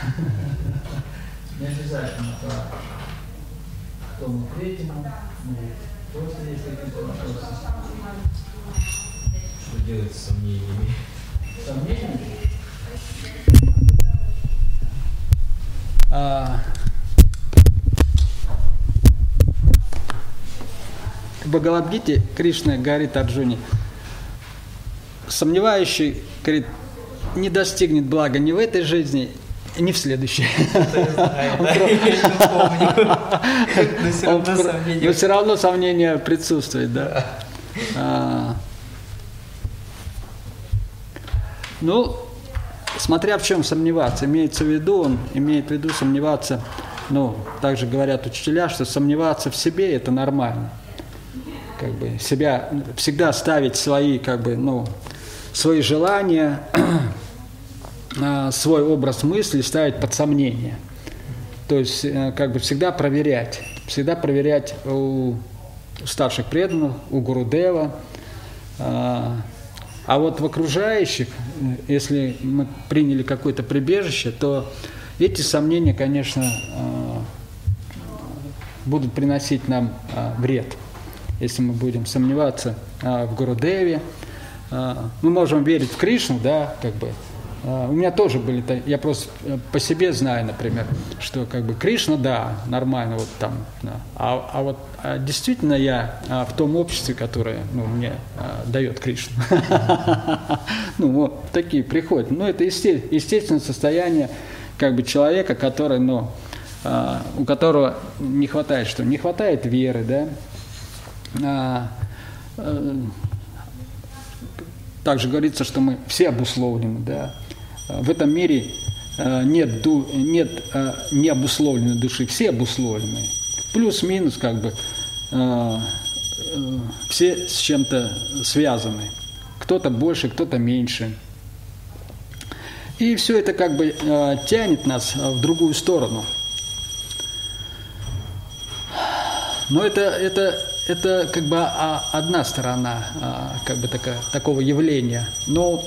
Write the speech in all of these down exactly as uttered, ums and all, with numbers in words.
Не обязательно по тому третьему, просто есть какие-то вопросы. Что делать с сомнениями? Сомнениями? А, в Бхагавад-гите Кришна говорит Арджуне: сомневающий, говорит, не достигнет блага ни в этой жизни, ни в следующей. Но все равно сомнение присутствует, да. Ну, смотря в чем сомневаться, имеется в виду, он имеет в виду сомневаться, ну, также говорят учителя, что сомневаться в себе – это нормально. Как бы себя, всегда ставить свои, как бы, ну, свои желания, свой образ мысли ставить под сомнение. То есть, как бы, всегда проверять, всегда проверять у старших преданных, у Гурудева. А вот в окружающих, если мы приняли какое-то прибежище, то эти сомнения, конечно, будут приносить нам вред. Если мы будем сомневаться в Гурудеве, мы можем верить в Кришну, да, как бы. У меня тоже были, я просто по себе знаю, например, что как бы Кришна, да, нормально, вот там, да. а, а вот а действительно я а, в том обществе, которое, ну, мне а, дает Кришну, ну вот такие приходят, ну это естественное состояние как бы человека, который, ну, а, у которого не хватает что, не хватает веры, да. А, а, также говорится, что мы все обусловлены, да. В этом мире нет, ду, нет необусловленной души, все обусловлены. Плюс-минус, как бы, все с чем-то связаны. Кто-то больше, кто-то меньше. И все это как бы тянет нас в другую сторону. Но это, это, это как бы одна сторона как бы такая, такого явления. Но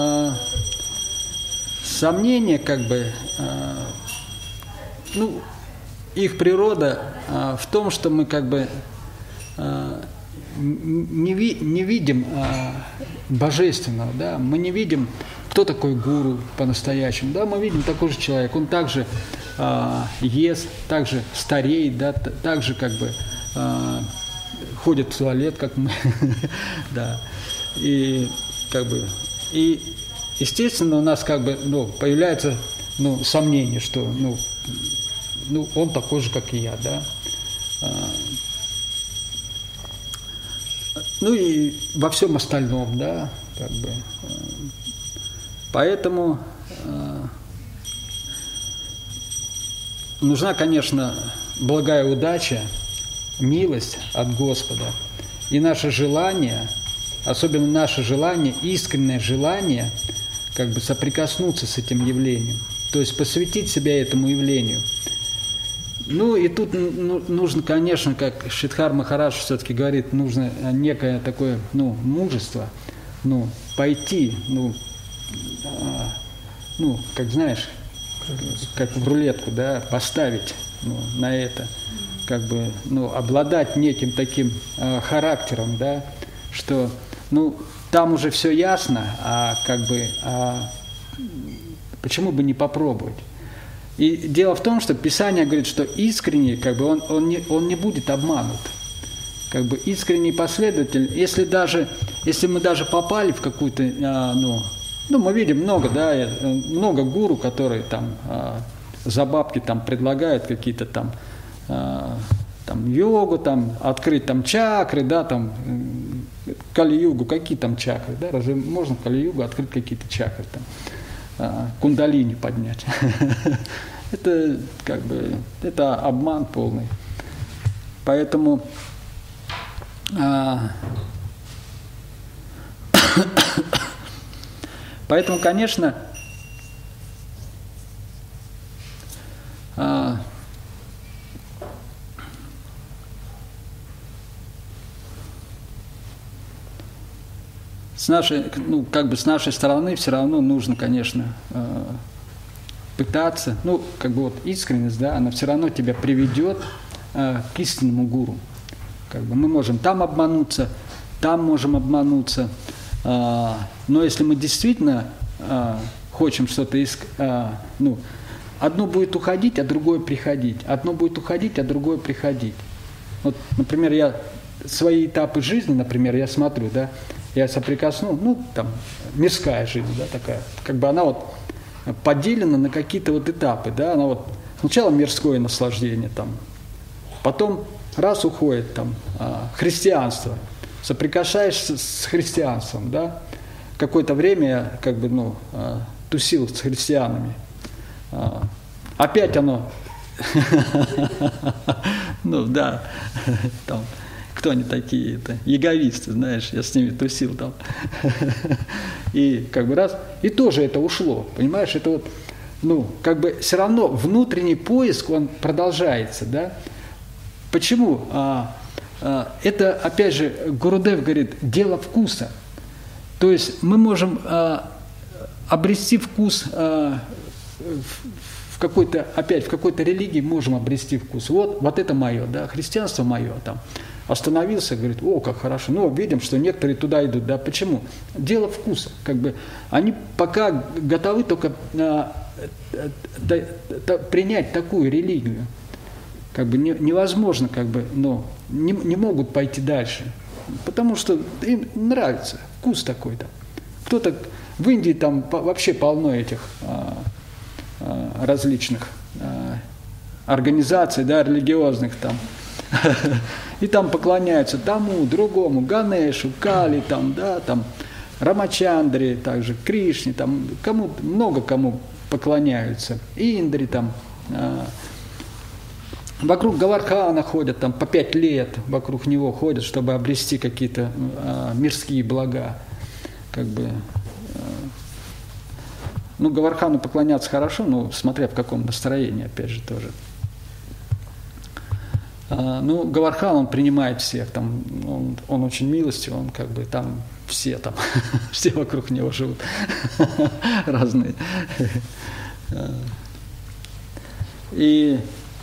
сомнения, как бы, э, ну, их природа э, в том, что мы как бы э, не, ви, не видим э, божественного, да, мы не видим, кто такой гуру по-настоящему, да, мы видим такой же человек, он также э, ест, также стареет, да, также как бы э, ходит в туалет, как мы, да, и как бы, и естественно, у нас как бы, ну, появляется, ну, сомнение, что, ну, ну, он такой же, как и я, да. Ну и во всем остальном, да, как бы. Поэтому нужна, конечно, благая удача, милость от Господа. И наше желание, особенно наше желание, искреннее желание, как бы соприкоснуться с этим явлением, то есть посвятить себя этому явлению. Ну и тут ну, нужно, конечно, как Шридхар Махарадж все-таки говорит, нужно некое такое, ну, мужество, ну, пойти, ну, а, ну, как знаешь, как в рулетку, да, поставить, ну, на это, как бы, ну, обладать неким таким а, характером, да, что, ну, там уже все ясно, а как бы, а почему бы не попробовать? И дело в том, что Писание говорит, что искренний, как бы, он, он, не, он не будет обманут. Как бы искренний последователь, если даже, если мы даже попали в какую-то, а, ну, ну, мы видим много, да, много гуру, которые там а, за бабки там предлагают какие-то там, а, там йогу, там, открыть там чакры, да, там, Кали-югу, какие там чакры, да, разве можно в Кали-югу открыть какие-то чакры, там, а, кундалини поднять? Это как бы, это обман полный. Поэтому а, поэтому, конечно, а, с нашей, ну, как бы с нашей стороны все равно нужно, конечно, пытаться, ну, как бы вот искренность, да, она все равно тебя приведет э, к истинному гуру. Как бы мы можем там обмануться, там можем обмануться, э, но если мы действительно э, хотим что-то искать, э, ну, одно будет уходить, а другое приходить, одно будет уходить, а другое приходить. Вот, например, я свои этапы жизни, например, я смотрю, да, я соприкоснул, ну, там, мирская жизнь, да, такая, как бы она вот поделена на какие-то вот этапы, да, она вот сначала мирское наслаждение, там, потом раз уходит, там, христианство, соприкасаешься с христианством, да, какое-то время я, как бы, ну, тусил с христианами, опять оно, ну, да, там, кто они такие, это яговисты, знаешь, я с ними тусил там. И как бы раз, и тоже это ушло, понимаешь, это вот, ну, как бы все равно внутренний поиск, он продолжается, да. Почему? А, а, это, опять же, Гурудев говорит, дело вкуса. То есть мы можем а, обрести вкус а, в, в какой-то, опять, в какой-то религии можем обрести вкус. Вот, вот это мое, да, христианство мое там. Остановился, говорит, о, как хорошо. Ну, видим, что некоторые туда идут. Да, почему? Дело вкуса. Как бы, они пока готовы только а, а, а, принять такую религию. Как бы не, невозможно, как бы, ну, не, не могут пойти дальше. Потому что им нравится вкус такой-то. Кто-то в Индии там по, вообще полно этих а, а, различных а, организаций, да, религиозных там. И там поклоняются тому, другому, Ганешу, Кали, там, да, там, Рамачандре, также Кришне, там, кому, много кому поклоняются, Индре, там, а, вокруг Гавардхана ходят, там, по пять лет вокруг него ходят, чтобы обрести какие-то а, мирские блага, как бы, а, ну, Гавардхану поклоняться хорошо, но смотря в каком настроении, опять же, тоже. Ну, Гавардхан, он принимает всех, там, он, он очень милостивый, он как бы там все там, все вокруг него живут, разные. И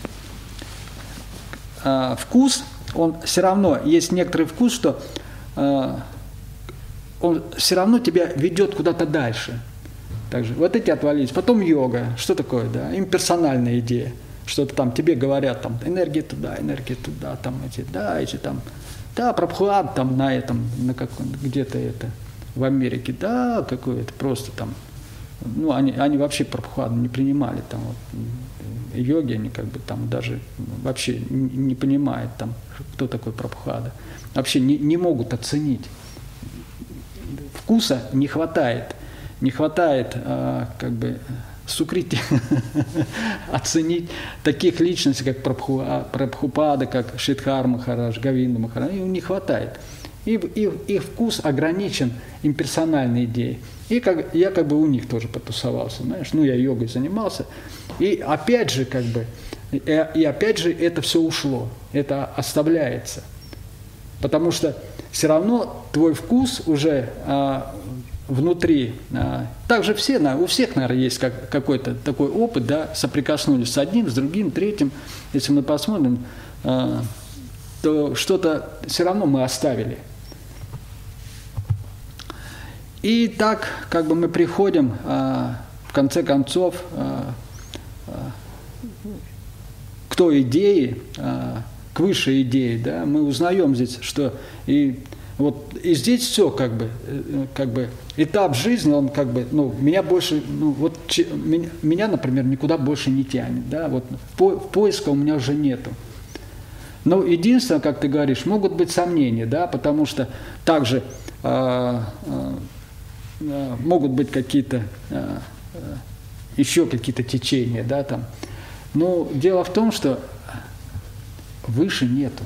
а, вкус, он все равно, есть некоторый вкус, что а, он все равно тебя ведет куда-то дальше. Также вот эти отвалились, потом йога, что такое, да, имперсональная идея. Что-то там тебе говорят, там, энергия туда, энергия туда, там, эти, да, эти там, да, Прабхупад там на этом, на каком, где-то это, в Америке, да, какое-то просто там, ну, они, они вообще Прабхупаду не принимали, там, вот, йоги, они как бы там даже вообще не, не понимают, там, кто такой Прабхупада, вообще не, не могут оценить. Вкуса не хватает, не хватает, а, как бы, сукрити, оценить таких личностей, как Прабхупада, как Шридхар Махарадж, Говинда Махарадж, им не хватает. И, и, их вкус ограничен имперсональной идеей. И как, я как бы у них тоже потусовался, знаешь, ну я йогой занимался. И опять же, как бы, и, и опять же это все ушло, это оставляется. Потому что все равно твой вкус уже а, внутри, а, также все, у всех, наверное, есть как, какой-то такой опыт, да, соприкоснулись с одним, с другим, третьим. Если мы посмотрим, а, то что-то все равно мы оставили. И так, как бы мы приходим, а, в конце концов, а, а, к той идее, а, к высшей идее, да, мы узнаем здесь, что и вот и здесь все как бы, как бы этап жизни, он как бы, ну, меня больше, ну, вот че, меня, меня, например, никуда больше не тянет, да, вот по, поиска у меня уже нету. Но единственное, как ты говоришь, могут быть сомнения, да, потому что также э, э, могут быть какие-то э, еще какие-то течения, да, там. Но дело в том, что выше нету.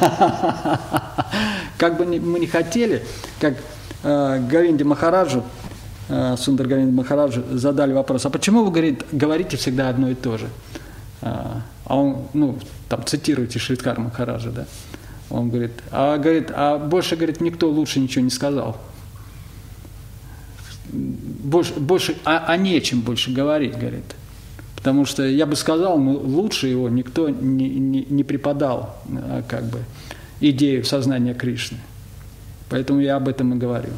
Как бы мы ни хотели, как э, Говинде Махараджу, э, Сундар Говинде Махараджу задали вопрос, а почему вы, говорит, говорите всегда одно и то же? А он, ну, там, цитируете Шридхар Махараджа, да? Он говорит, а, говорит, а больше, говорит, никто лучше ничего не сказал. Больше, больше а, а нечем больше говорить, говорит. Потому что я бы сказал, ну, лучше его никто не, не, не преподал как бы идею сознания Кришны. Поэтому я об этом и говорю.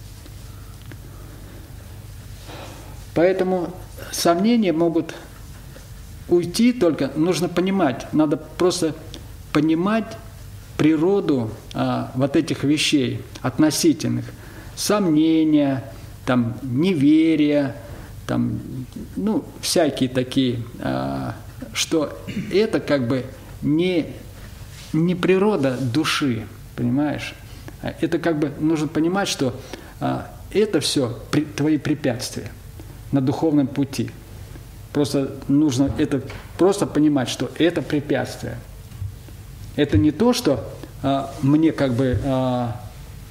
Поэтому сомнения могут уйти, только нужно понимать, надо просто понимать природу а, вот этих вещей относительных. Сомнения, там, неверие, там, ну, всякие такие, а, что это как бы не, не природа души, понимаешь? Это как бы нужно понимать, что а, это все при, твои препятствия на духовном пути. Просто нужно это просто понимать, что это препятствие. Это не то, что а, мне как бы а,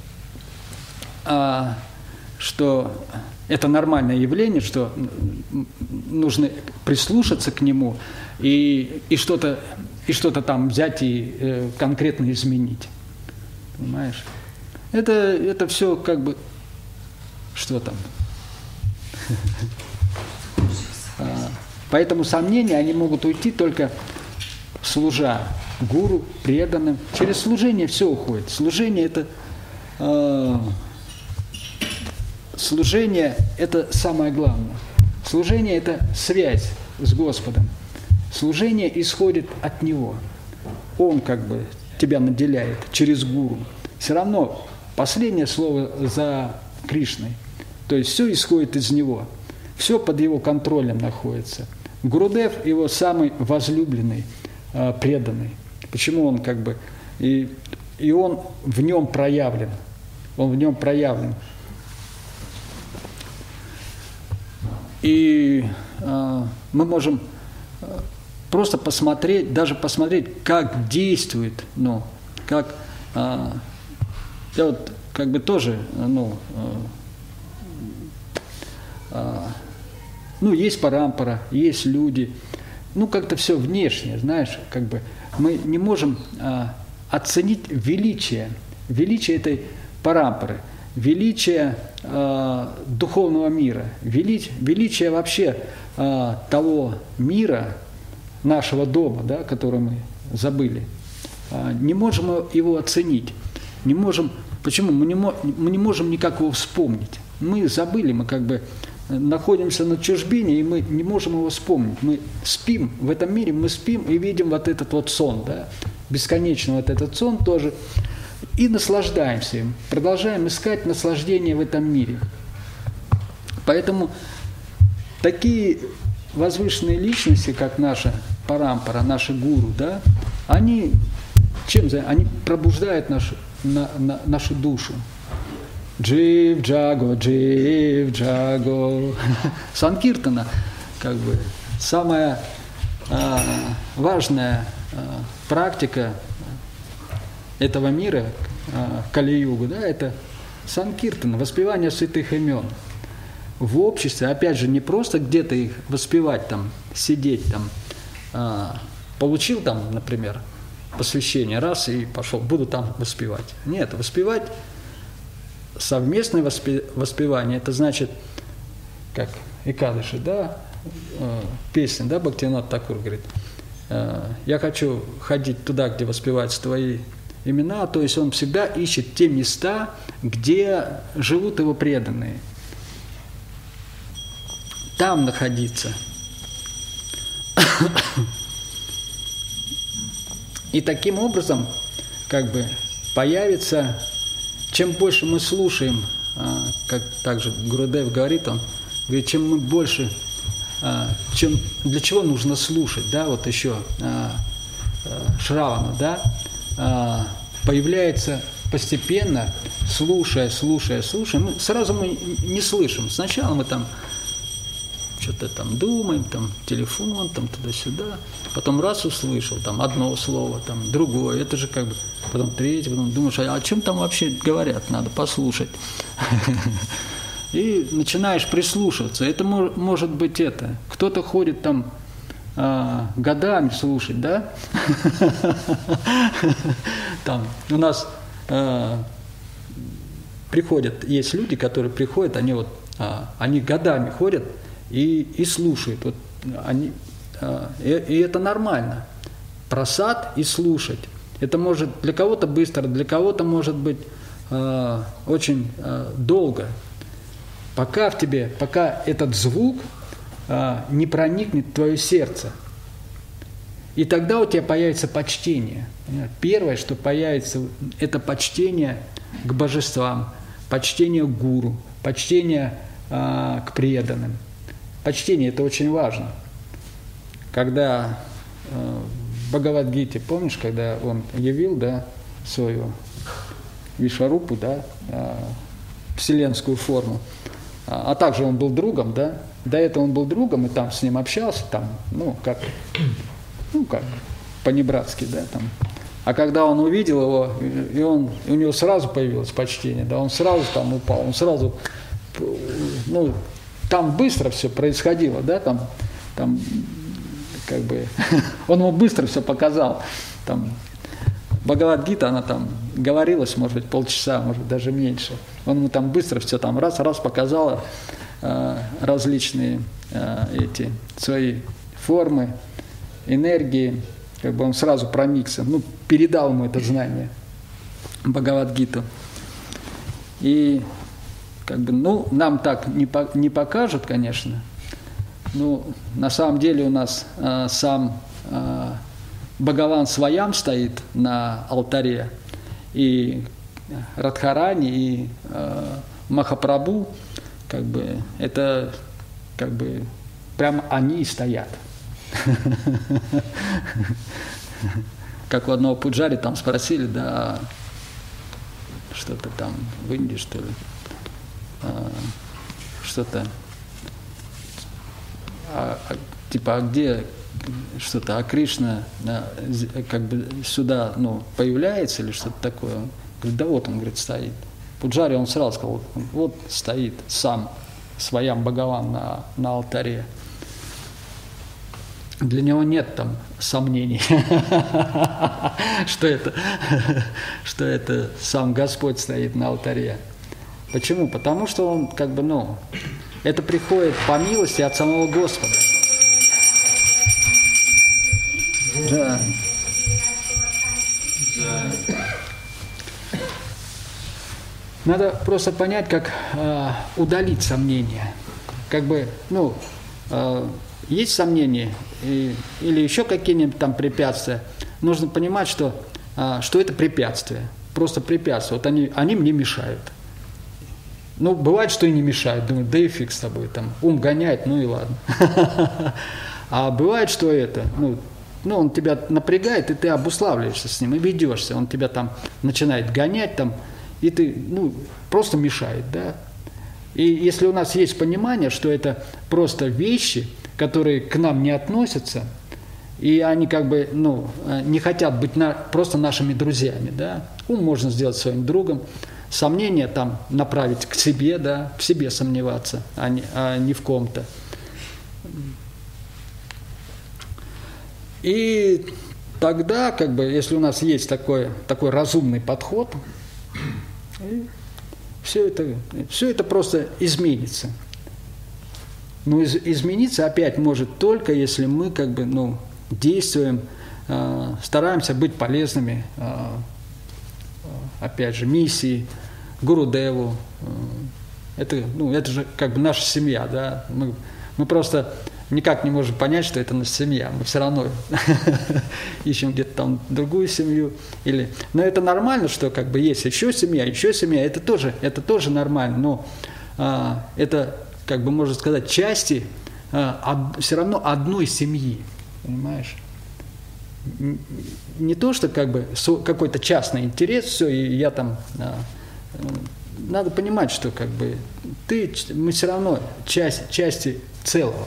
а, что это нормальное явление, что нужно прислушаться к нему и, и что-то и что-то там взять и э, конкретно изменить. Понимаешь? Это, это все как бы что там? Поэтому сомнения, они могут уйти только служа гуру, преданным. Через служение все уходит. Служение это э, служение это самое главное. Служение это связь с Господом. Служение исходит от Него. Он как бы тебя наделяет через гуру. Все равно последнее слово за Кришной. То есть все исходит из Него. Все под Его контролем находится. Гурудев его самый возлюбленный, преданный. Почему он как бы... И, и он в нем проявлен. Он в нем проявлен. И э, мы можем просто посмотреть, даже посмотреть, как действует, ну, как... Э, я вот как бы тоже, ну... Э, э, Ну, есть парампара, есть люди. Ну, как-то все внешнее, знаешь, как бы мы не можем а, оценить величие, величие этой парампары, величие а, духовного мира, величие, величие вообще а, того мира, нашего дома, да, который мы забыли. А, не можем его оценить. Не можем, почему? Мы не, мы не можем никак его вспомнить. Мы забыли, мы как бы... находимся на чужбине, и мы не можем его вспомнить. Мы спим, в этом мире мы спим и видим вот этот вот сон, да, бесконечный вот этот сон тоже, и наслаждаемся им, продолжаем искать наслаждение в этом мире. Поэтому такие возвышенные личности, как наша парампара, наши гуру, да, они чем за? Они пробуждают нашу, на, на, нашу душу. Джив Джаго, Джив Джаго. Санкиртана, как бы, самая а, важная а, практика этого мира, а, Кали-югу, да, это Санкиртана, воспевание святых имен. В обществе, опять же, не просто где-то их воспевать, там, сидеть, там, а, получил там, например, посвящение, раз и пошел, буду там воспевать. Нет, воспевать. Совместное воспевание, это значит, как Экадыши, да, песня, да, Бхактивинод Такур говорит, я хочу ходить туда, где воспеваются твои имена, то есть он всегда ищет те места, где живут его преданные. Там находиться. И таким образом, как бы, появится... Чем больше мы слушаем, как также Гурудев говорит, он говорит, чем мы больше, чем, для чего нужно слушать, да, вот еще Шравана, да, появляется постепенно, слушая, слушая, слушая, мы, сразу мы не слышим. Сначала мы там что-то там думаем, там телефон, там туда-сюда, потом раз услышал, там одно слово, там другое, это же как бы, потом третье, потом думаешь, а о чем там вообще говорят, надо послушать. И начинаешь прислушиваться. Это может быть это. Кто-то ходит там а, годами слушать, да? Там у нас а, приходят, есть люди, которые приходят, они вот, а, они годами ходят, И, и слушают. Вот они, и, и это нормально. Просад и слушать. Это может для кого-то быстро, для кого-то может быть э, очень э, долго. Пока в тебе, пока этот звук э, не проникнет в твое сердце. И тогда у тебя появится почтение. Первое, что появится, это почтение к божествам, почтение к гуру, почтение э, к преданным. Почтение – это очень важно. Когда э, в Бхагавад-гите, помнишь, когда он явил, да, свою Вишварупу, да, э, вселенскую форму, а, а также он был другом, да, до этого он был другом, и там с ним общался, там, ну, как, ну, как, по-небратски, да, там. А когда он увидел его, и, он, и у него сразу появилось почтение, да, он сразу там упал, он сразу, ну, там быстро все происходило, да, там, там как бы, он ему быстро все показал, там, Бхагавад-гита, она там говорилась, может быть, полчаса, может быть, даже меньше, он ему там быстро все там раз-раз показал э, различные э, эти свои формы, энергии, как бы он сразу проникся, ну, передал ему это знание, Бхагавад-гиту. И, как бы, ну, нам так не, по, не покажут, конечно, но на самом деле у нас э, сам э, Бхагаван Сваям стоит на алтаре, и Радхарани, и э, Махапрабху, как бы, это, как бы, прямо они и стоят. Как у одного пуджари там спросили, да, что-то там в Индии, что ли, а, что-то, а, а, типа, а где что-то, а Кришна а, как бы сюда, ну, появляется или что-то такое? Он говорит, да вот он, говорит, стоит. Пуджари, он сразу сказал, вот стоит сам Сваям Бхагаван на, на алтаре. Для него нет там сомнений, что это, что это сам Господь стоит на алтаре. Почему? Потому что он, как бы, ну, это приходит по милости от самого Господа. Да. Надо просто понять, как э, удалить сомнения. Как бы, ну, э, есть сомнения и, или еще какие-нибудь там препятствия, нужно понимать, что, а, что это препятствие, просто препятствие. Вот они, они мне мешают. Ну, бывает, что и не мешают. Думаю, да и фиг с тобой, там, ум гоняет, ну и ладно. А бывает, что это, ну, ну, он тебя напрягает, и ты обуславливаешься с ним, и ведешься. Он тебя там начинает гонять, там, и ты, ну, просто мешает, да. И если у нас есть понимание, что это просто вещи, которые к нам не относятся, и они как бы, ну, не хотят быть на, просто нашими друзьями, да. Ум можно сделать своим другом, сомнения там направить к себе, да, в себе сомневаться, а не, а не в ком-то. И тогда, как бы, если у нас есть такой, такой разумный подход, все это, все это просто изменится. Но из, измениться опять может только, если мы, как бы, ну, действуем, э, стараемся быть полезными, э, опять же, миссии, Гурудеву. Э, это, ну, это же как бы наша семья, да. Мы, мы просто никак не можем понять, что это наша семья. Мы все равно ищем где-то там другую семью. Или... Но это нормально, что как бы есть еще семья, еще семья. Это тоже, это тоже нормально. Но э, это, как бы можно сказать, части э, од... все равно одной семьи. Понимаешь? Не то, что как бы какой-то частный интерес, все, и я там... Э, надо понимать, что как бы ты, мы все равно часть, части целого.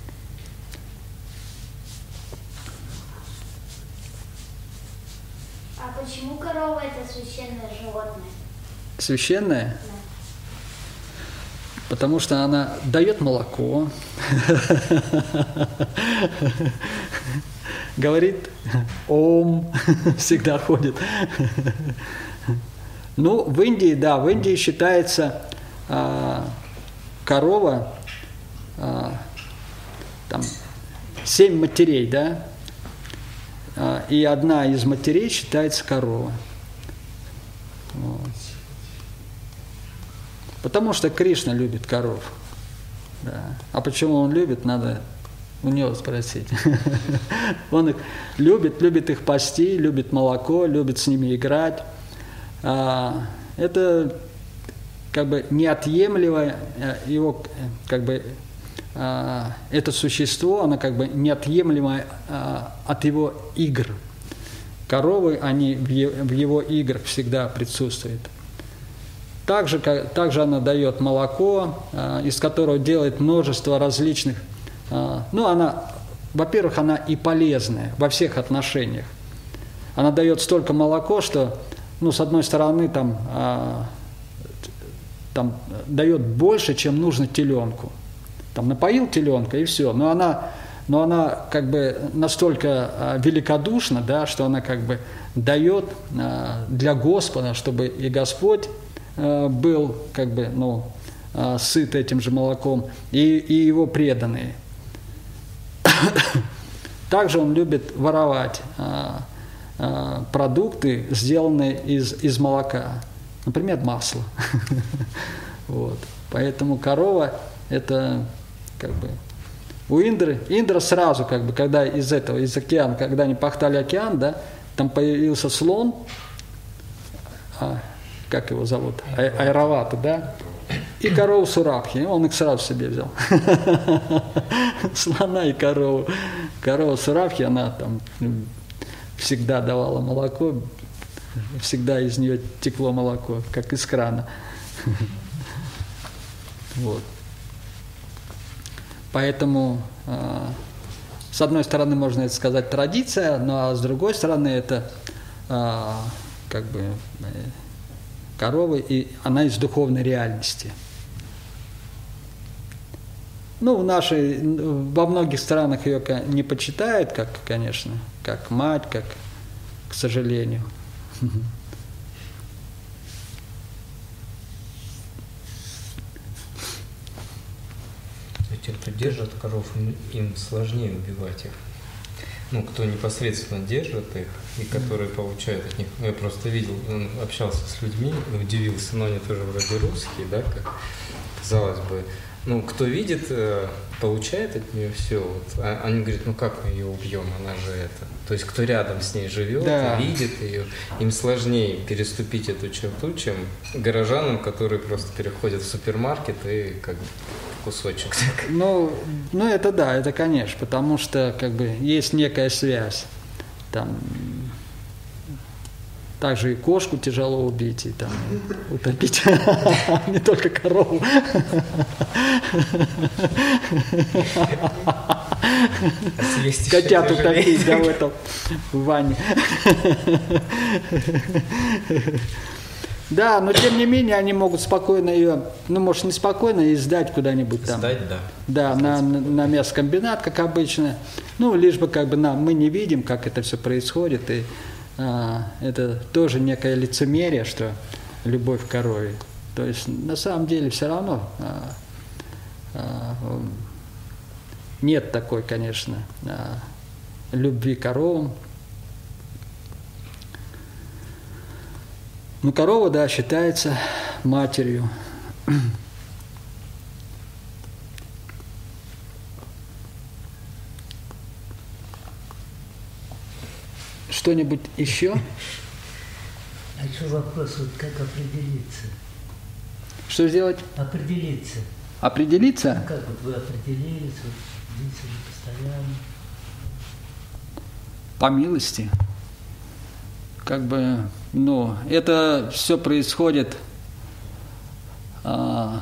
А почему корова это священное животное? Священное? Да. Потому что она дает молоко, говорит ом, всегда ходит. Ну, в Индии, да, в Индии считается а, корова, а, там, семь матерей, да, и одна из матерей считается корова. Вот. Потому что Кришна любит коров. Да. А почему он любит, надо у него спросить. Он их любит, любит их пасти, любит молоко, любит с ними играть. Это как бы неотъемлемое его, как бы, это существо, оно как бы неотъемлемое от его игр. Коровы, они в его играх всегда присутствуют. Также, также она дает молоко, из которого делает множество различных. Ну, она, во-первых, она и полезная во всех отношениях. Она дает столько молоко, что, ну, с одной стороны, там, там дает больше, чем нужно теленку. Там напоил теленка и все. Но она, но она как бы настолько великодушна, да, что она как бы дает для Господа, чтобы и Господь был как бы, ну, сыт этим же молоком, и, и его преданные. Также он любит воровать а, а, продукты, сделанные из, из молока. Например, масло. Вот. Поэтому корова – это как бы… У Индры, Индра сразу, как бы, когда из этого, из океана, когда они пахтали океан, да, там появился слон, а, как его зовут, Ай, Айравата, да, и корову Сурабхи, он их сразу себе взял. Слона и корову. Корова Сурабхи, она там всегда давала молоко, всегда из нее текло молоко, как из крана. Вот. Поэтому, с одной стороны, можно это сказать традиция, ну а с другой стороны, это как бы коровы, и она из духовной реальности. Ну, в нашей, во многих странах ее не почитают, как, конечно, как мать, как, к сожалению. Те, кто держит коров, им, им сложнее убивать их. Ну, кто непосредственно держит их и которые получают от них. Я просто видел, он общался с людьми, удивился, но они тоже вроде русские, да, как казалось бы. Ну, кто видит, получает от нее все. Вот. А они говорят, ну как мы ее убьем, она же это. То есть кто рядом с ней живет, да, видит ее, им сложнее переступить эту черту, чем горожанам, которые просто переходят в супермаркет и как бы кусочек. Ну, ну, это да, это конечно, потому что как бы есть некая связь. Там также и кошку тяжело убить, и там утопить, не только корову. Котят утопить, да, в этом, в ванне. Да, но тем не менее они могут спокойно ее, ну, может, не спокойно, и сдать куда-нибудь там. Сдать, да. Да, на, на, на мясокомбинат, как обычно. Ну, лишь бы как бы нам, мы не видим, как это все происходит, и а, это тоже некое лицемерие, что любовь к корове. То есть на самом деле все равно а, а, нет такой, конечно, а, любви к коровам. Ну, корова, да, считается матерью. Что-нибудь еще? А еще вопрос, вот как определиться? Что сделать? Определиться. Определиться? Ну, как вот вы определились, вот здесь уже постоянно? По милости. Как бы, ну, это все происходит а,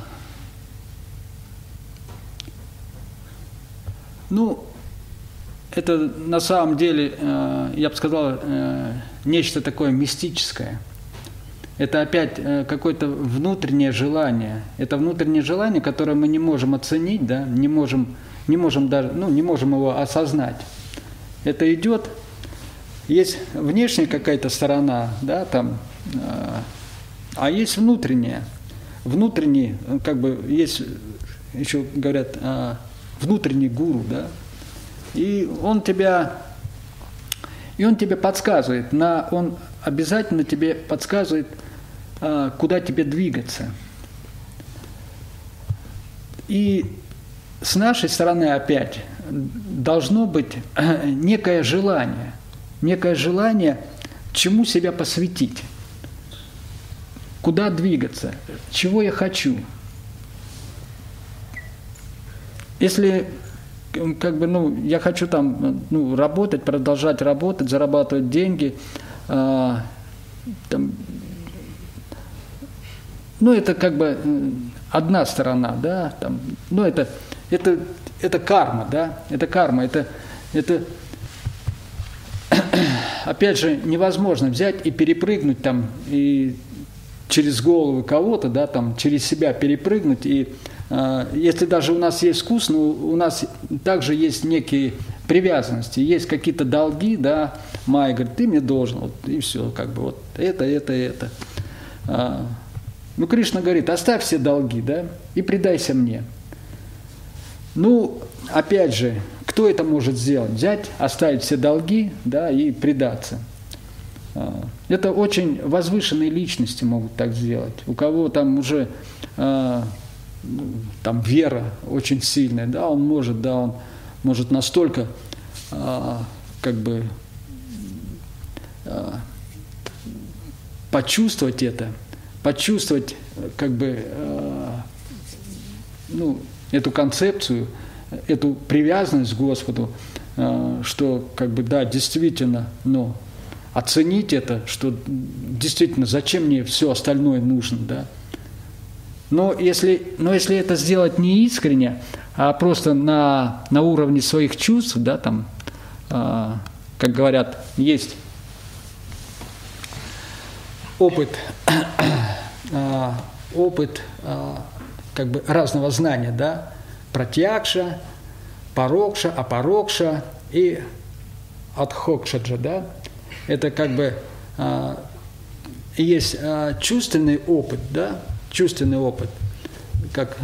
ну, это на самом деле, а, я бы сказал, а, нечто такое мистическое. Это опять а, какое-то внутреннее желание. Это внутреннее желание, которое мы не можем оценить, да, не можем, не можем даже, ну, не можем его осознать. Это идет. Есть внешняя какая-то сторона, да, там, а, а есть внутренняя. Внутренний, как бы, есть, еще говорят, а, внутренний гуру, да. И он тебя, и он тебе подсказывает, на, он обязательно тебе подсказывает, куда тебе двигаться. И с нашей стороны опять должно быть некое желание, некое желание, чему себя посвятить, куда двигаться, чего я хочу. Если как бы, ну, я хочу там, ну, работать, продолжать работать, зарабатывать деньги, э, там, ну, это как бы одна сторона, да, там, ну, это, это, это карма, да, это карма, это, это, опять же, невозможно взять и перепрыгнуть там, и через голову кого-то, да, там, через себя перепрыгнуть, и э, если даже у нас есть вкус, но у нас также есть некие привязанности, есть какие-то долги, да, Майя говорит, ты мне должен, вот, и все, как бы, вот, это, это, это. А, ну, Кришна говорит, оставь все долги, да, и предайся мне. Ну, опять же, кто это может сделать? Взять, оставить все долги, да, и предаться. Это очень возвышенные личности могут так сделать. У кого там уже э, там вера очень сильная, да, он может, да, он может настолько э, как бы э, почувствовать это, почувствовать как бы э, ну, эту концепцию, эту привязанность к Господу, э, что как бы да, действительно, ну, оценить это, что действительно, зачем мне все остальное нужно, да. Но если, но если это сделать не искренне, а просто на, на уровне своих чувств, да, там, э, как говорят, есть опыт, э, опыт э, как бы разного знания, да, пратьякша, парокша, апарокша и адхокшаджа, да. Это как бы а, есть а, чувственный опыт, да, чувственный опыт, как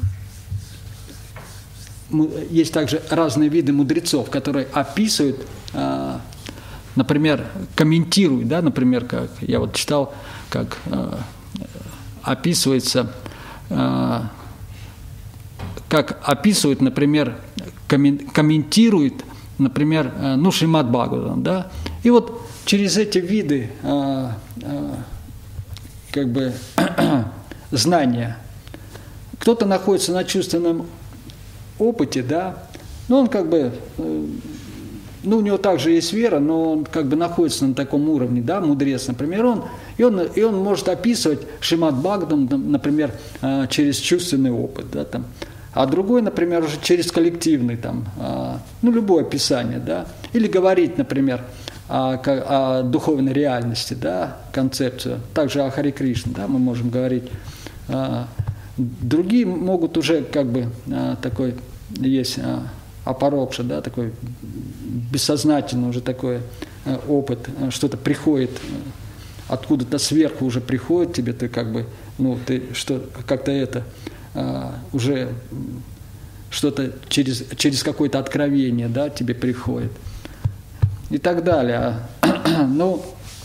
есть также разные виды мудрецов, которые описывают, а, например, комментируют, да, например, как я вот читал, как а, описывается, а, как описывают, например, комментируют, например, ну, Шримад Бхагаватам, да, и вот через эти виды а, а, как бы знания кто-то находится на чувственном опыте, да, но он как бы, ну, у него также есть вера, но он как бы находится на таком уровне, да, мудрец, например, он, и он, и он может описывать Шримад Бхагаватам, например, через чувственный опыт, да, там, а другой, например, уже через коллективный, там, ну, любое описание, да, или говорить, например, о, о духовной реальности, да, концепцию, также о Харе Кришне, да, мы можем говорить. Другие могут уже, как бы, такой, есть апарокша, да, такой бессознательный уже такой опыт, что-то приходит, откуда-то сверху уже приходит тебе, ты как бы, ну, ты что, как-то это, уже что-то через, через какое-то откровение, да, тебе приходит. И так далее. Ну,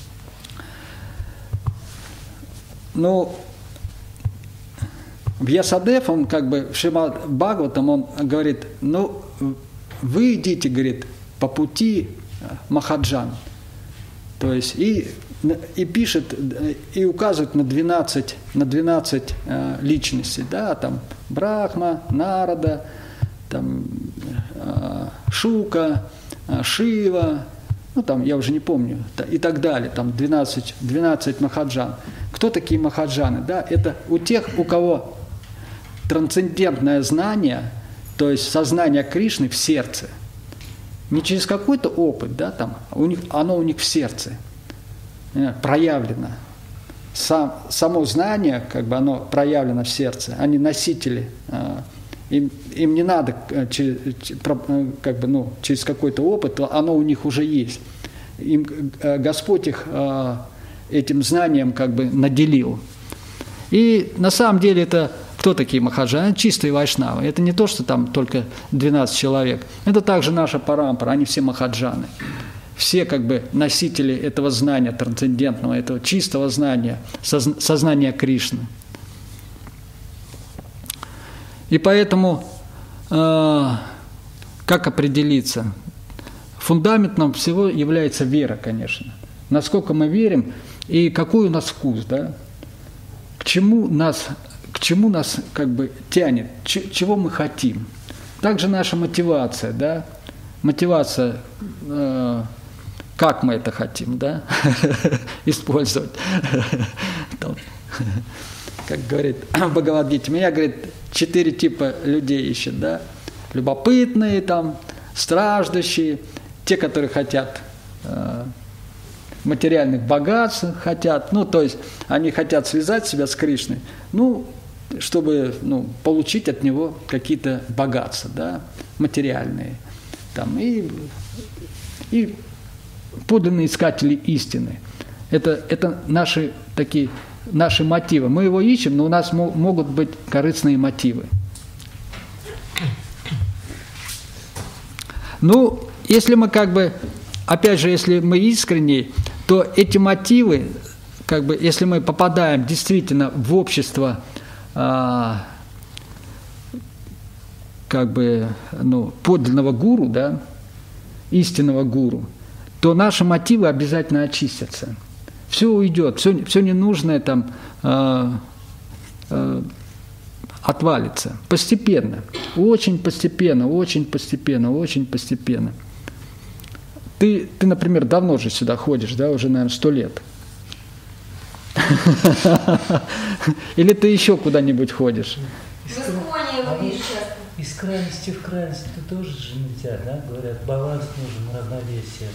ну, Вьясадев, он как бы, в Шримад Бхагаватам, он говорит, ну, вы идите, говорит, по пути Махаджан. То есть, и, и пишет, и указывает на двенадцать, на двенадцать э, личностей, да, там, Брахма, Нарада, там, э, Шука, Шива, ну там, я уже не помню, и так далее, там двенадцать, двенадцать махаджан. Кто такие махаджаны? Да, это у тех, у кого трансцендентное знание, то есть сознание Кришны в сердце. Не через какой-то опыт, да, там, у них, оно у них в сердце проявлено. Сам, само знание, как бы оно проявлено в сердце, они носители. Им, им не надо через, как бы, ну, через какой-то опыт, оно у них уже есть. Им Господь их этим знанием как бы наделил. И на самом деле это Кто такие махаджаны? Чистые вайшнавы. Это не то, что там только двенадцать человек. Это также наша парампара, они все махаджаны. Все как бы носители этого знания трансцендентного, этого чистого знания, созна- сознания Кришны. И поэтому, э, как определиться? Фундаментом всего является вера, конечно. Насколько мы верим и какой у нас вкус, да? К чему нас, к чему нас как бы тянет, ч- чего мы хотим. Также наша мотивация, да? Мотивация, э, как мы это хотим, да? Использовать. Как говорит в Бхагавад-гите, меня, говорит, четыре типа людей ищет, да? Любопытные, там, страждущие, те, которые хотят э, материальных богатств, хотят, ну, то есть они хотят связать себя с Кришной, ну, чтобы, ну, получить от него какие-то богатства, да, материальные, там, и, и подлинные искатели истины. Это, это наши такие, наши мотивы. Мы его ищем, но у нас мо- могут быть корыстные мотивы. Ну, если мы как бы, опять же, если мы искренние, то эти мотивы, как бы, если мы попадаем действительно в общество, а, как бы, ну, подлинного гуру, да, истинного гуру, то наши мотивы обязательно очистятся. Все уйдет, все, все ненужное там а, а, отвалится. Постепенно, очень постепенно, очень постепенно, очень постепенно. Ты, ты, например, давно же сюда ходишь, да, уже, наверное, сто лет. Или ты еще куда-нибудь ходишь? В Исконе его вижу часто. Из крайности в крайность это тоже же нельзя, да? Говорят, баланс нужен, равновесие.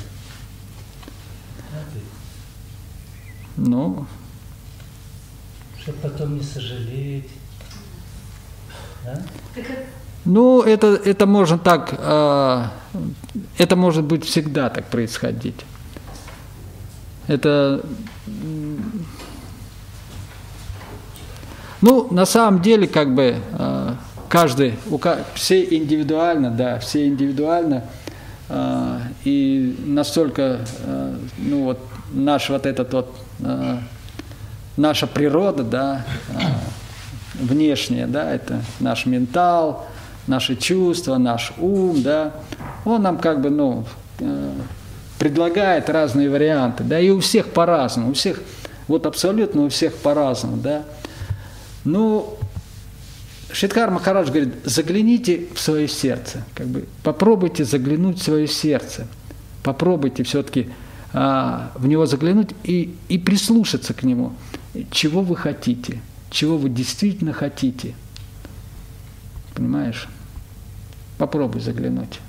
Ну, чтобы потом не сожалеть. Да? ну это, это можно так, э, это может быть всегда так происходить. Это, ну, на самом деле, как бы, э, каждый, у, все индивидуально, да, все индивидуально, э, и настолько, э, ну, вот, наш вот этот вот, э, наша природа, да, э, внешняя, да, это наш ментал, наши чувства, наш ум, да, он нам как бы, ну, э, предлагает разные варианты, да, и у всех по-разному, у всех, вот абсолютно у всех по-разному, да. Ну, Шридхар Махарадж говорит, загляните в свое сердце, как бы попробуйте заглянуть в свое сердце, попробуйте все-таки а, в него заглянуть и, и прислушаться к нему, чего вы хотите, чего вы действительно хотите, понимаешь? Попробуй заглянуть.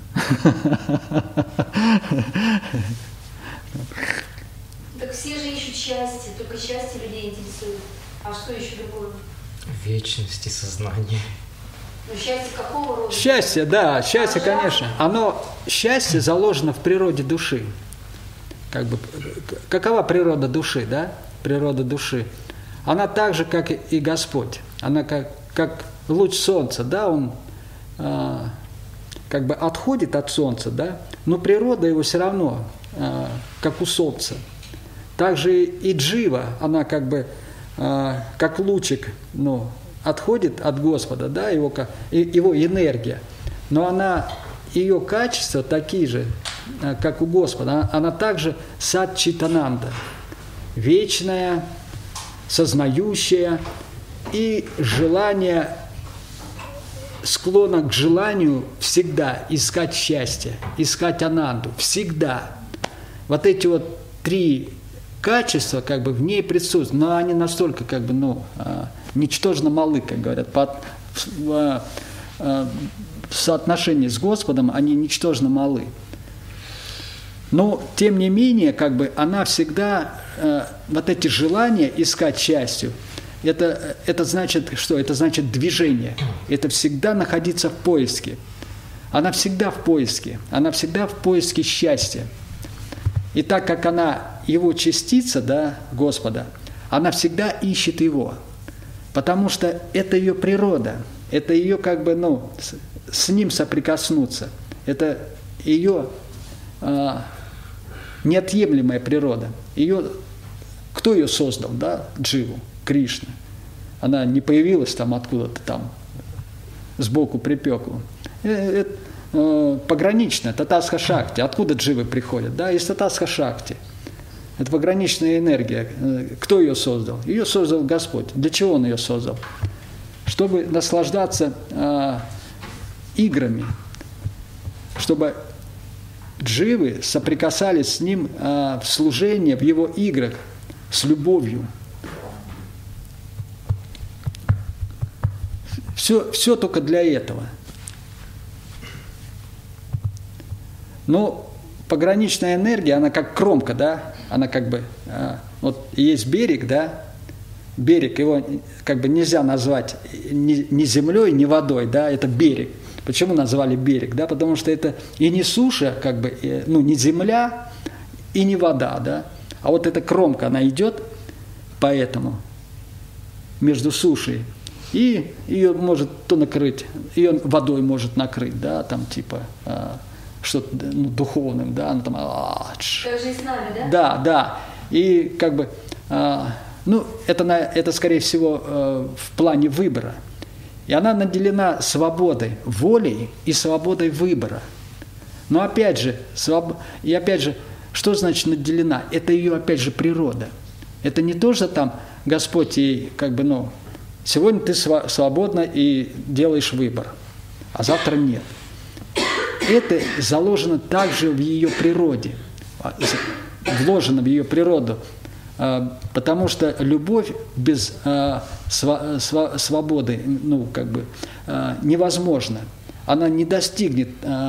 Так все же ищут счастье, только счастье людей интересует. А что еще другое? Вечность и сознание. Ну, счастье какого рода? Счастье, да, счастье, конечно. Оно, счастье заложено в природе души. Как бы, какова природа души, да? Природа души. Она так же, как и Господь. Она как, как луч солнца, да, он э, как бы отходит от солнца, да, но природа его все равно, э, как у солнца. Также и джива, она как бы, э, как лучик, ну, отходит от Господа, да, его, его энергия, но она, ее качества такие же, э, как у Господа, она, она также сат-читананда, вечная, сознающая, и желание, склонна к желанию всегда искать счастье, искать ананду, всегда. Вот эти вот три качества как бы в ней присутствуют, но они настолько как бы, ну, ничтожно малы, как говорят, по, в, в соотношении с Господом они ничтожно малы. Но, тем не менее, как бы она всегда, э, вот эти желания искать счастье, это, это значит что? Это значит движение. Это всегда находиться в поиске. Она всегда в поиске. Она всегда в поиске счастья. И так как она его частица, да, Господа, она всегда ищет его. потому что это ее природа, это ее как бы, ну, с, с ним соприкоснуться, это ее а, неотъемлемая природа. Ее, кто ее создал, да, Дживу? Кришна. Она не появилась там откуда-то там, сбоку припеку. Это э, пограничная, татасха шакти. Откуда дживы приходят? Да, из татасха шакти. Это пограничная энергия. Кто ее создал? Ее создал Господь. Для чего Он ее создал? Чтобы наслаждаться э, играми, чтобы дживы соприкасались с Ним э, в служении, в Его играх, с любовью. Все, все только для этого. Но пограничная энергия, она как кромка, да, она как бы, вот есть берег, да, берег, его как бы нельзя назвать ни, ни землей, ни водой, да, это берег. Почему назвали берег, да, потому что это и не суша, как бы, ну, не земля, и не вода, да, а вот эта кромка, она идет, поэтому между сушей, и ее может то накрыть, ее водой может накрыть, да, там типа а, что-то, ну, духовным, да, она там. А, так же и с нами, да? Да, да. И как бы, а, ну, это, на, это скорее всего а, в плане выбора. И она наделена свободой, волей и свободой выбора. Но опять же, своб... и опять же, что значит наделена? Это ее опять же природа. Это не то, что там Господь ей как бы, ну, сегодня ты свободна и делаешь выбор, а завтра нет. Это заложено также в ее природе, вложено в ее природу, потому что любовь без свободы, ну, как бы, невозможна. Она не достигнет,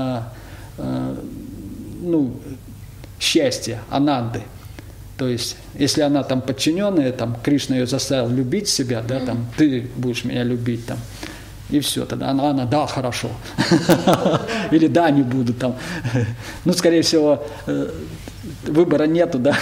ну, счастья, ананды. То есть, если она там подчиненная, там Кришна ее заставил любить себя, да, там ты будешь меня любить, там, и все, тогда она, она да, хорошо. Или да, не буду там. Ну, скорее всего, выбора нету, да.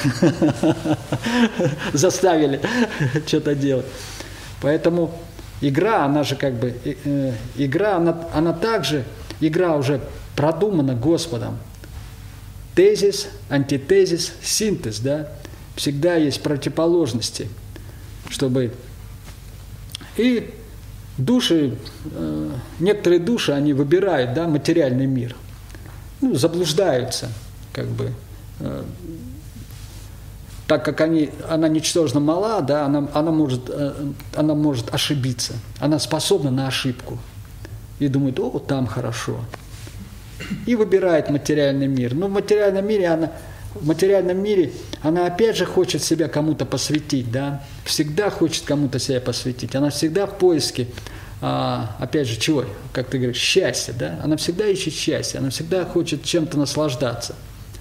Заставили что-то делать. Поэтому игра, она же как бы, игра, она, она также, игра уже продумана Господом. Тезис, антитезис, синтез, да. Всегда есть противоположности, чтобы и души, э, некоторые души, они выбирают, да, материальный мир, ну, заблуждаются, как бы, э, так как они, она ничтожно мала, да, она, она, может, э, она может ошибиться, она способна на ошибку и думает, о, там хорошо, и выбирает материальный мир. Но в материальном мире она В материальном мире она опять же хочет себя кому-то посвятить, да, всегда хочет кому-то себя посвятить, она всегда в поиске, а, опять же, чего, как ты говоришь, счастья, да, она всегда ищет счастье, она всегда хочет чем-то наслаждаться.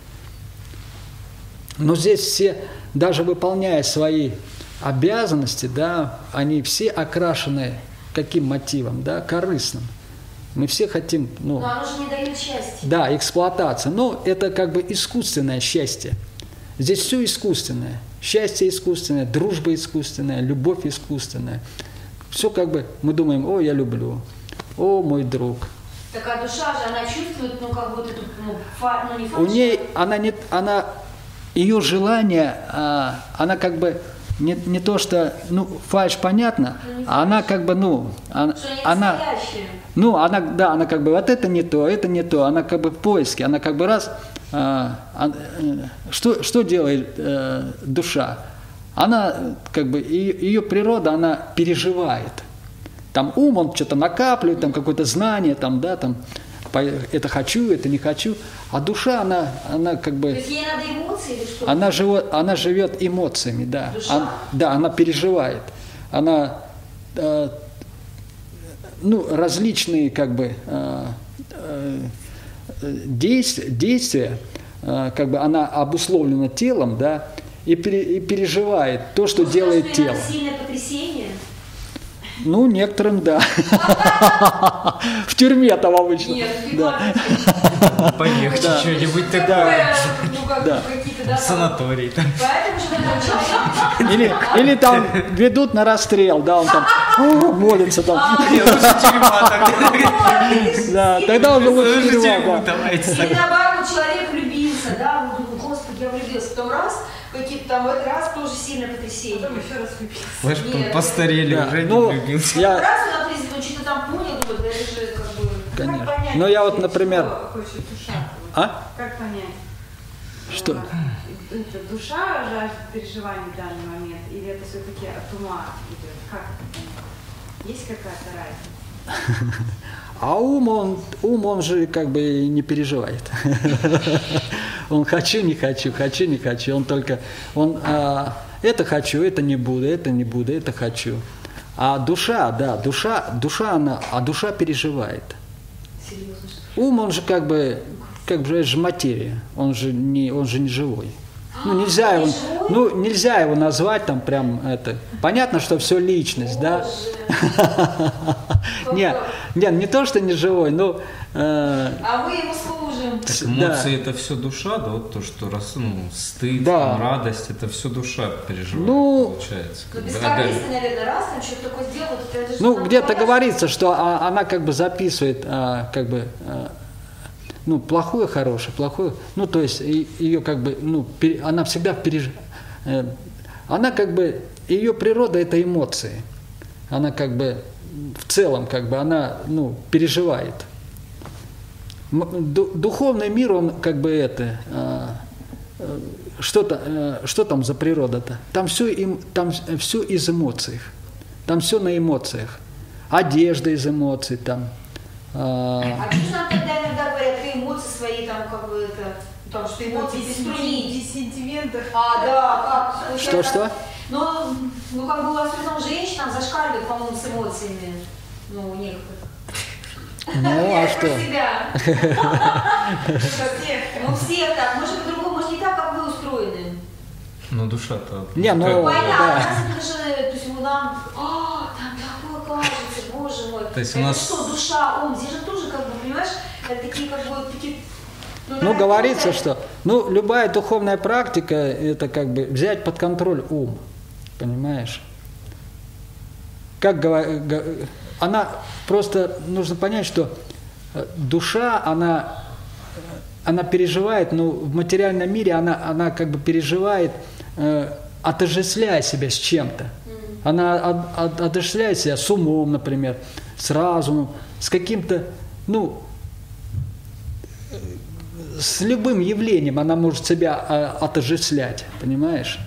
Но здесь все, даже выполняя свои обязанности, да, они все окрашены каким мотивом, да, корыстным. Мы все хотим, ну, но оно же не дает счастья. Да, эксплуатация. Но это как бы искусственное счастье. Здесь все искусственное. Счастье искусственное, дружба искусственная, любовь искусственная. Все как бы мы думаем, о, я люблю, о, мой друг. Так а душа же, она чувствует, ну, как будто, ну, фа, ну не факт. У ней, она не, она, ее желание, а, она как бы не, не то, что, ну, фальшь понятно, а она как бы, ну, она, она, ну, она, да, она как бы вот это не то, это не то, она как бы в поиске, она как бы раз, а, а, что, что делает а, душа? Она как бы, ее, ее природа, она переживает. Там ум, он что-то накапливает, там какое-то знание, там, да, там, это хочу, это не хочу. А душа, она, она как бы... То есть ей надо эмоции или что? Она живет, она живет эмоциями, да. Она, да, она переживает. Она, э, ну, различные, как бы, э, э, действия, действия э, как бы, она обусловлена телом, да, и, пере, и переживает то, что ну, делает что, тело. Сильное потрясение? Ну, некоторым, да. В тюрьме там обычно. Нет, да. Поехать Да. что-нибудь такое. Такое, ну, как бы, Да. какие-то, да, там. Санаторий там. Поэтому что такое человек. Или, или там ведут на расстрел, да, он там «О, молится там. Не, лучше тюрьма тогда. Да, тогда уже лучше Лучше тюрьма, тюрьму, да. давайте. Или наоборот, человек влюбился, да, он думает, господи, я влюбился. Потом раз, какие-то там в этот раз тоже сильное потрясение. Потом еще раз влюбился. Слышь, Нет. постарели, Да, уже не ну, влюбился. я, Раз он ответил, он что-то там понял, думает, да это же как бы... конечно. Как понять, Ну, я вот, что например, хочет душа? а? Как понять? Что? Это душа жаждет переживаний в данный момент, или это все-таки от ума идет? Как это понять? Есть какая-то разница? А ум, он, ум, он же как бы не переживает. Он хочу, не хочу, хочу, не хочу. Он только, он а, это хочу, это не буду, это не буду, это хочу. А душа, да, душа, душа, она, а душа переживает. Серьезно, что? Ум, он же как бы, как бы, это же материя, он же не, он же не живой. Ну, нельзя его, ну, нельзя его назвать там прям это. Понятно, что все личность, да? Нет, нет, не то, что не живой, но... э, А мы ему служим. Так да. эмоции это все душа, да, вот то, что раз, ну, стыд, Да. там, радость, это все душа переживает, Ну, получается. Ну, как бы. бескорыстно, наверное, раз там что-то такое сделал, вот это же Ну, там где-то говорят, говорится, что а, она как бы записывает, а, как бы, а, ну, плохое, хорошее, плохое. Ну, то есть и- ее как бы, ну, пере- она всегда переж... э, она как бы, ее природа – это эмоции. Она как бы, в целом, как бы, она, ну, переживает. М- ду- Духовный мир, он как бы это... а, э, что-то, э, что там за природа-то? Там все, им, там все из эмоций. Там все на эмоциях. Одежда из эмоций там. а, А что нам тогда иногда говорят, ты эмоции свои там как бы это, там, что эмоции приструнить. Без сентиментов. А, да, как? Что, что? Ну, ну, как бы у вас там женщин там зашкаливает, по-моему, с эмоциями. Ну, у некоторых. Ну, а Я что? про себя. Ну, все так. Может, по-другому, может, не так, как вы устроены. Ну, душа-то... Не, ну, как бы- Понятно, да. у нас это же, то есть у нам, а, там такое кажется, боже мой. То есть у Это нас- что, душа, ум, здесь же тоже, как бы, понимаешь, это такие, как бы, такие... Ну, наверное, говорится, просто- что ну, любая духовная практика – это как бы взять под контроль ум. Понимаешь? Как говор- га- она просто нужно понять, что э, душа, она, э, она переживает, ну, в материальном мире она, она как бы переживает, э, отождествляя себя с чем-то. Она от- от- отождествляет себя с умом, например, с разумом, с каким-то, ну, с любым явлением она может себя э, отождествлять, понимаешь?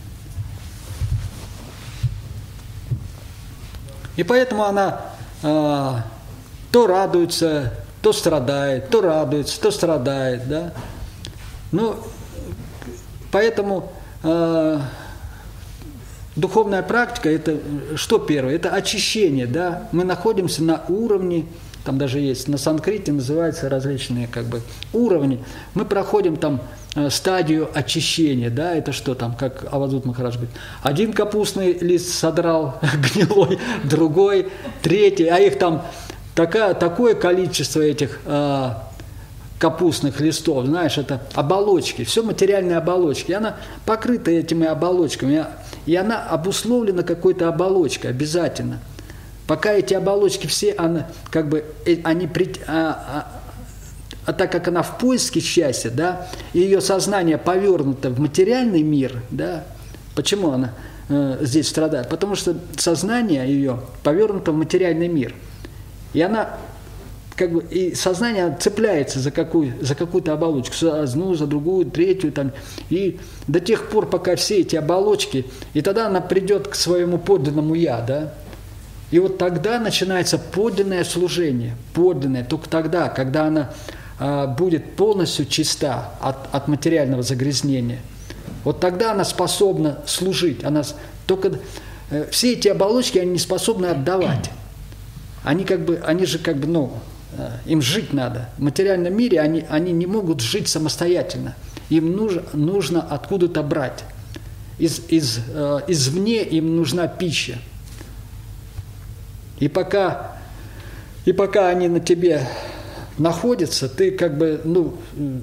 И поэтому она э, то радуется, то страдает, то радуется, то страдает, да. Ну, поэтому э, духовная практика – это что первое? Это очищение, да. Мы находимся на уровне, там даже есть на санскрите называются различные как бы уровни. Мы проходим там э, стадию очищения, да, это что там, как Авадут Махарадж говорит, один капустный лист содрал гнилой, другой, третий, а их там такая, такое количество этих э, капустных листов, знаешь, это оболочки, все материальные оболочки, и она покрыта этими оболочками, и она обусловлена какой-то оболочкой обязательно. Пока эти оболочки все, она, как бы, они, а, а, а так как она в поиске счастья, да, и ее сознание повернуто в материальный мир, да, почему она э, здесь страдает? Потому что сознание ее повернуто в материальный мир, и она, как бы, и сознание цепляется за, какую, за какую-то оболочку, за одну, за другую, третью, там, и до тех пор, пока все эти оболочки, и тогда она придет к своему подлинному я, да. И вот тогда начинается подлинное служение, подлинное, только тогда, когда она а, будет полностью чиста от, от материального загрязнения. Вот тогда она способна служить. Она, только э, все эти оболочки, они не способны отдавать. Они, как бы, они же как бы, ну, э, им жить надо. В материальном мире они, они не могут жить самостоятельно. Им нужно, нужно откуда-то брать. Из, из, э, извне им нужна пища. И пока, и пока они на тебе находится, ты как бы, ну...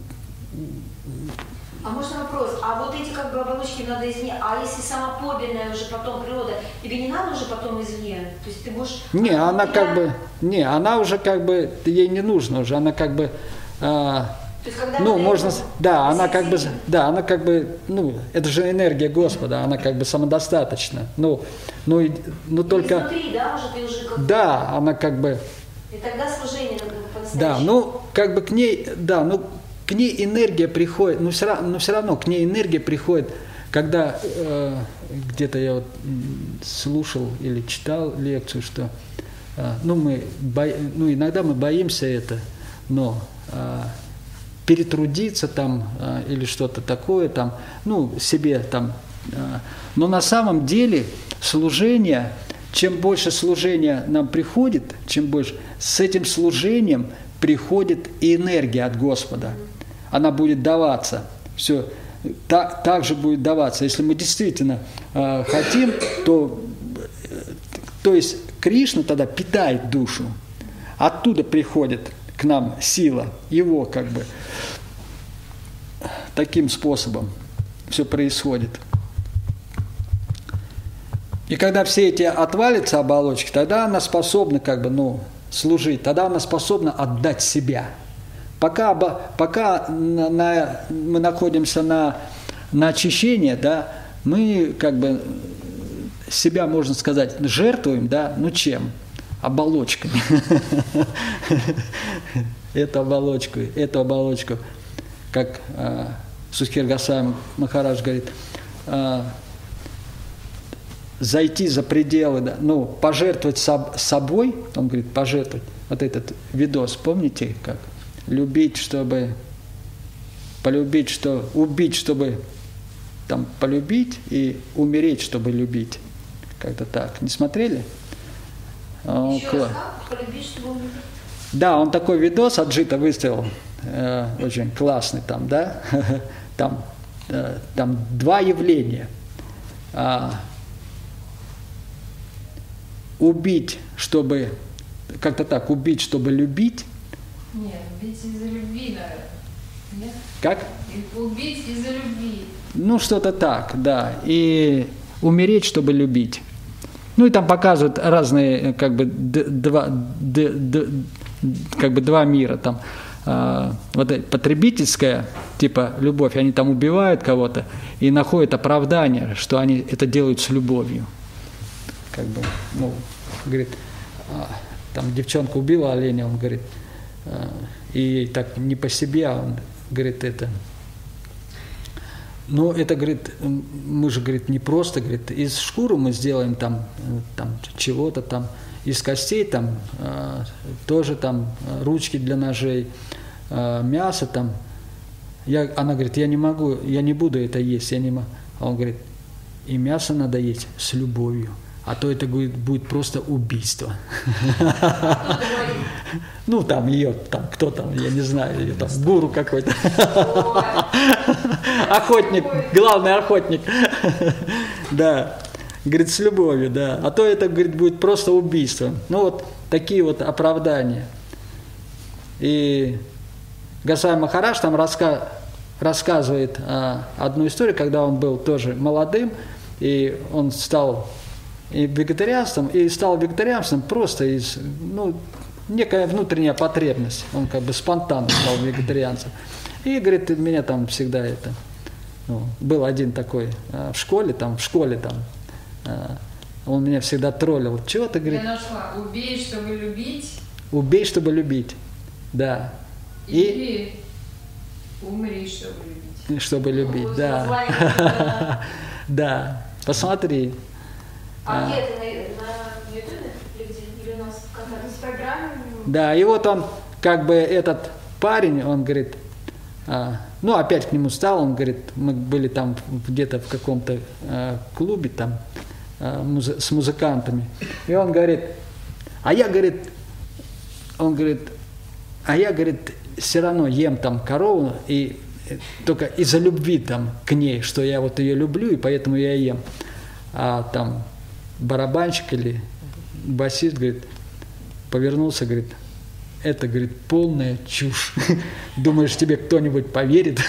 А можно вопрос? А вот эти как бы оболочки надо извне, а если сама подлинная уже потом природа, тебе не надо уже потом извне? То есть ты будешь... Не, она тебя... как бы, не, она уже как бы, ей не нужно уже, она как бы, а, То есть, когда ну, мы можно, даем да, она как бы, посетителям- да, она как бы, ну, это же энергия Господа, она как бы самодостаточна, ну, ну, и- ну Ты только, изнутри, да, уже ты уже как бы- да, она как бы, И тогда служение как бы по-настоящему. да, ну, как бы к ней, да, ну, к ней энергия приходит, но все равно, но все равно к ней энергия приходит, когда э, где-то я вот м, слушал или читал лекцию, что, э, ну, мы, бо, ну, иногда мы боимся это, но э, перетрудиться там э, или что-то такое там, ну, себе там, э, но на самом деле служение, чем больше служения нам приходит, чем больше, с этим служением приходит и энергия от Господа. Она будет даваться. Все так, так же будет даваться. Если мы действительно э, хотим, то, э, то есть Кришна тогда питает душу. Оттуда приходит к нам сила, его как бы таким способом все происходит. И когда все эти отвалятся оболочки, тогда она способна как бы, ну, служить, тогда она способна отдать себя. Пока, пока на, на, мы находимся на, на очищении, да, мы как бы себя, можно сказать, жертвуем, да, ну чем? Оболочками. Эту оболочку, эту оболочку, как Судхир Госвами Махарадж говорит, зайти за пределы, да, ну, пожертвовать соб, собой, он говорит, пожертвовать, вот этот видос, помните, как? Любить, чтобы, полюбить, что, убить, чтобы там полюбить, и умереть, чтобы любить. Как-то так. Не смотрели? Еще О, раз, как? Полюбить, чтобы умереть? Да, он такой видос Аджита выставил, э, очень классный там, да, там, э, там два явления. А, убить, чтобы, как-то так, убить, чтобы любить. Нет, убить из-за любви, наверное. Нет? Как? И убить из-за любви. Ну, что-то так, да. И умереть, чтобы любить. Ну, и там показывают разные, как бы, д- два, д- д- как бы два мира. Там, э, вот это потребительская, типа, любовь, они там убивают кого-то и находят оправдание, что они это делают с любовью. Как бы, ну, говорит, э, там девчонка убила оленя, он говорит, и так не по себе, а он говорит это. Ну, это, говорит, мы же, говорит, не просто, говорит, из шкуры мы сделаем там, там чего-то там, из костей там тоже там ручки для ножей, мясо там. Я, она говорит, я не могу, я не буду это есть, я не могу. А он говорит, и мясо надо есть с любовью. А то это будет, будет просто убийство. Ну, там ее, там, кто там, я не знаю, ее там, гуру какой-то. Охотник, главный охотник. Да, говорит, с любовью, да. А то это, говорит, будет просто убийство. Ну, вот такие вот оправдания. И Госвами Махарадж там раска... рассказывает а, одну историю, когда он был тоже молодым, и он стал и вегетарианством, и стал вегетарианством просто из, ну, некая внутренняя потребность. Он как бы спонтанно стал вегетарианцем. И, говорит, меня там всегда это... Ну, был один такой а, в школе, там, в школе там, а, он меня всегда троллил. Чего ты, говорит? Я нашла. Убей, чтобы любить. Убей, чтобы любить. Да. Или и... умри, чтобы любить. Чтобы любить, да. Да. Посмотри. А где это, на Ютубе или у нас в ВКонтакте? В Инстаграме? Да, и вот он, как бы этот парень, он говорит, а, ну опять к нему стал, он говорит, мы были там где-то в каком-то а, клубе там а, муз- с музыкантами, и он говорит, а я, говорит, он говорит, а я, говорит, все равно ем там корову, и только из-за любви там к ней, что я вот ее люблю, и поэтому я ем. А там барабанщик или басист, говорит, повернулся, говорит, это, говорит, полная чушь. Думаешь, тебе кто-нибудь поверит?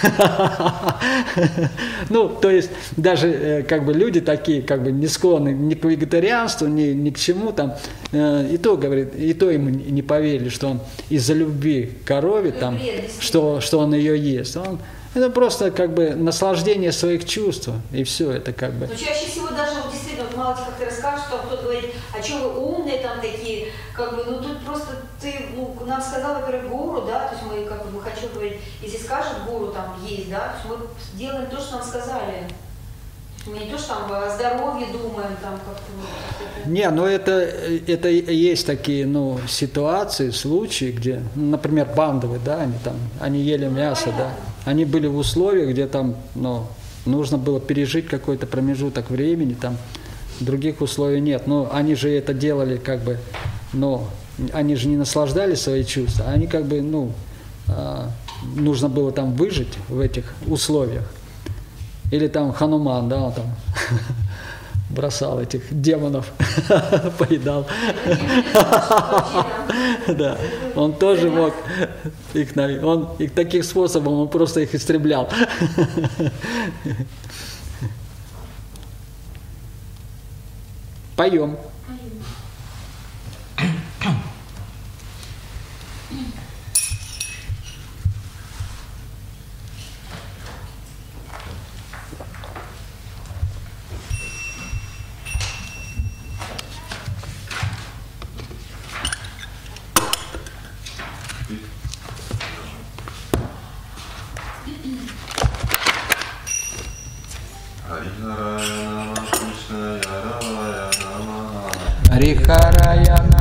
Ну, то есть, даже как бы люди такие, как бы не склонны ни к вегетарианству, ни, ни к чему там, и то, говорит, и то ему не поверили, что он из-за любви к корове, там, что, что он ее ест. Он, это просто как бы наслаждение своих чувств, и все, это как бы... Но чаще всего даже, вот, действительно, вот мало как ты расскажешь, что кто-то говорит, а что вы умные там такие, как бы, ну тут просто ты, ну, нам сказал, во-первых, гуру, да, то есть мы, как бы, мы хочу говорить, если скажет гуру там есть, да, то есть мы делаем то, что нам сказали. Мы не то, что там о здоровье думаем, там как-то... Вот, не, ну это, это есть такие, ну, ситуации, случаи, где, например, бандовы, да, они там, они ели ну, мясо, понятно. Да, они были в условиях, где там, ну, нужно было пережить какой-то промежуток времени, там, других условий нет, но они же это делали как бы, ну, они же не наслаждали свои чувства, они как бы, ну, нужно было там выжить в этих условиях. Или там Хануман, да, он там бросал этих демонов, поедал. Да, он тоже мог их, он их таким способом, он просто их истреблял. Поем. Харихарая